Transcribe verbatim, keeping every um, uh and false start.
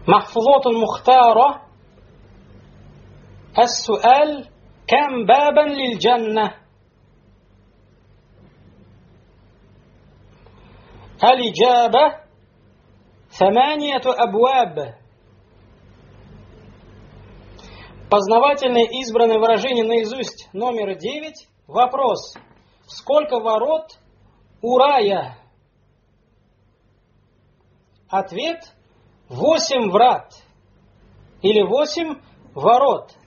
محفوظات مختارة. السؤال: كم بابا للجنة؟ الإجابة: ثمانية أبواب. Познавательное избранное выражение наизусть номер девять. Вопрос: сколько ворот у рая? Ответ: восемь врат или восемь ворот.